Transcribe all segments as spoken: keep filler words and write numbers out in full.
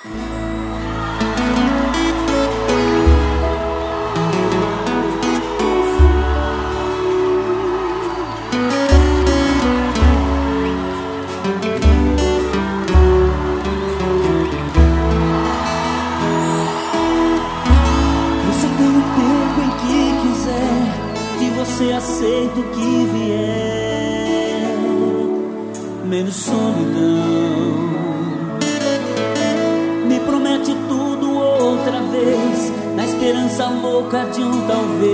Você aceita o que vier, menos solidão. Me promete tudo outra vez, na esperança louca de um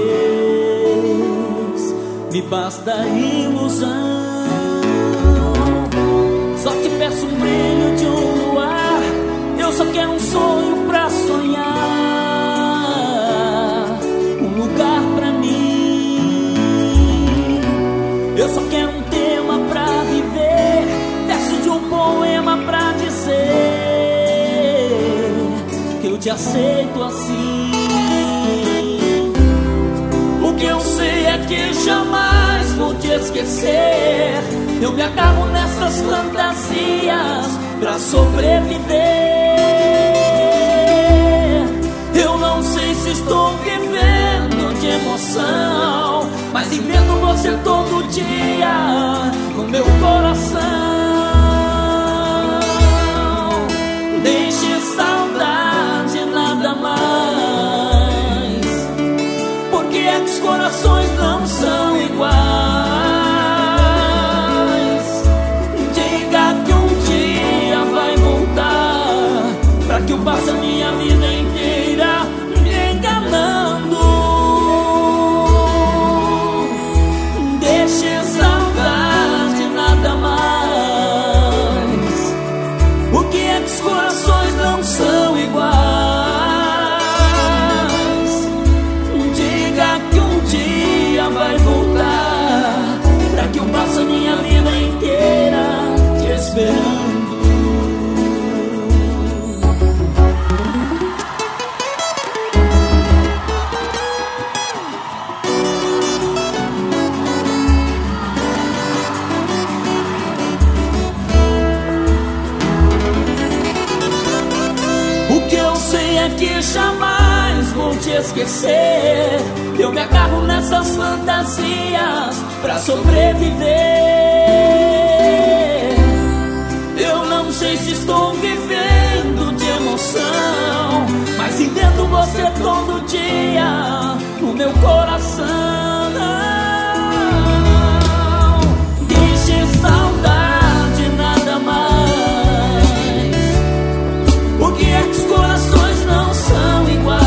talvez. Me basta a ilusão. Só te peço um brilho de um luar. Eu só quero um sonho pra sonhar, um lugar pra mim. Eu só quero um tema pra viver, verso de um poema pra dizer que eu te aceito assim. O que eu sei é que jamais vou te esquecer. Eu me agarro nessas fantasias pra sobreviver. Eu não sei se estou vivendo de emoção, mas invento você todo dia no meu coração. Deixe saudade, nada mais, porque é que os corações não são iguais. Diga que um dia vai voltar, pra que eu passe a minha vida inteira me enganando. Os corações não são iguais. Diga que um dia vai voltar, pra que eu passe a minha vida inteira te esperando. Que jamais vou te esquecer. Eu me agarro nessas fantasias pra sobreviver. Eu não sei se estou vivendo de emoção, mas invento você todo dia no meu coração. Deixe saudade, nada mais. O que é que os corações não são iguais?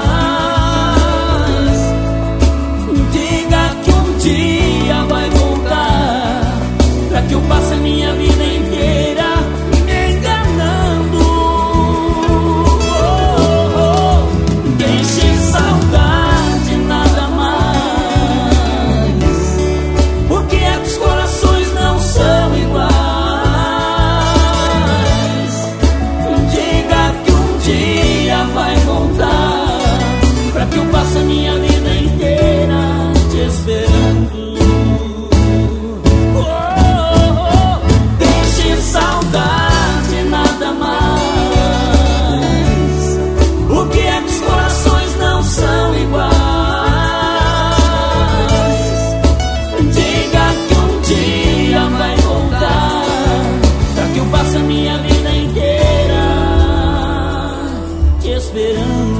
Diga que um dia vai voltar, pra que eu passe a minha vida inteira me enganando. Oh, oh, oh. Deixe saudade, nada mais. Por que é que os corações não são iguais? Vai voltar, pra que eu passe a minha vida inteira te esperando. Oh, oh, oh. Deixe saudade, nada mais. O que é que os corações não são iguais? Diga que um dia vai voltar, pra que eu passe a minha vida inteira esperando.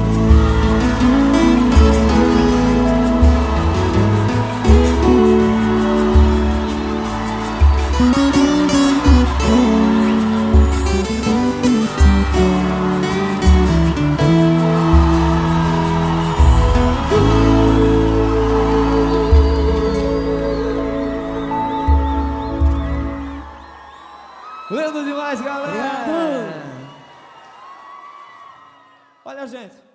Lindo demais, galera! Obrigado. Olha, gente.